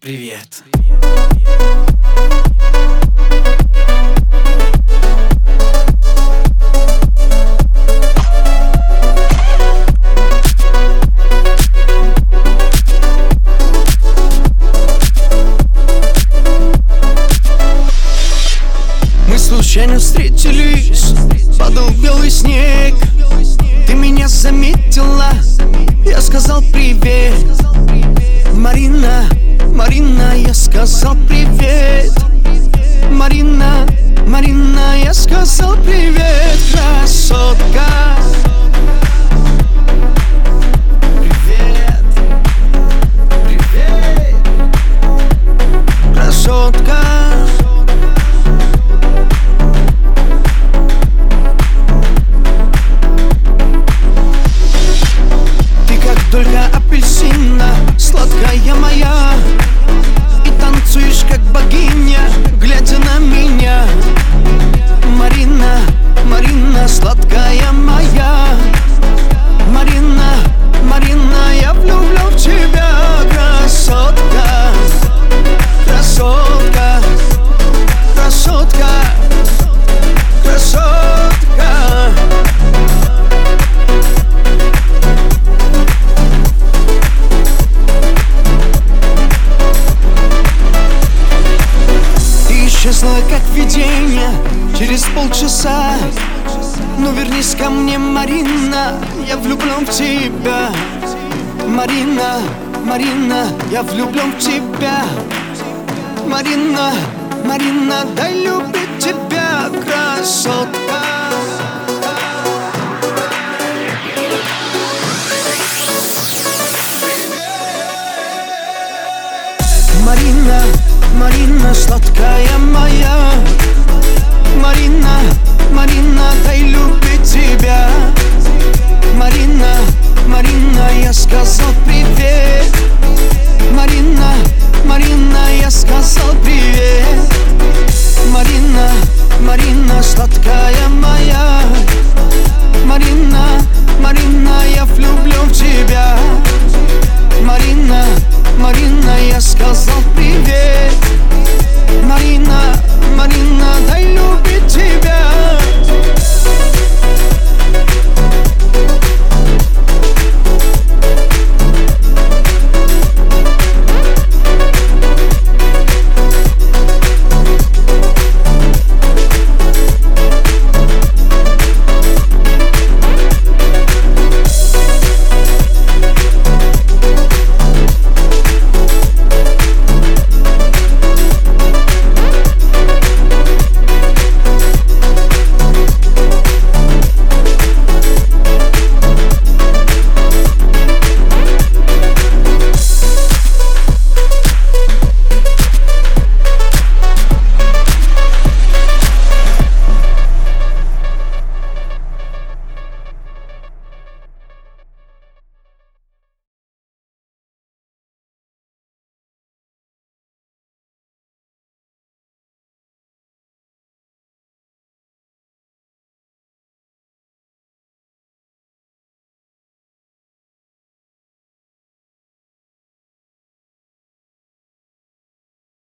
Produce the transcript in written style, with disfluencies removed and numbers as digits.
Привет. Мы случайно встретились, падал белый снег. Ты меня заметила, я сказал привет. Марина, Марина, я сказал привет. Марина, Марина, я сказал привет, красотка. Привет, привет, красотка. Только апельсина, сладкая моя, и танцуешь как богиня, глядя на меня. Марина, Марина, сладкая моя. Марина, Марина, я влюблен в тебя, красотка. Красотка, красотка, красотка. Исчезла как видение через полчаса. Ну вернись ко мне, Марина, я влюблен в тебя. Марина, Марина, я влюблен в тебя. Марина, Марина, дай любить тебя, красотка. Марина, Марина, сладкая моя. Марина, Марина, дай любить тебя. Марина, Марина, я сказал привет. Марина, Марина, я сказал привет. Марина, Марина, сладкая моя. Марина, Марина, я влюблен в тебя. Марина, Марина, я сказал привет. Марина, Марина, дай любить тебя.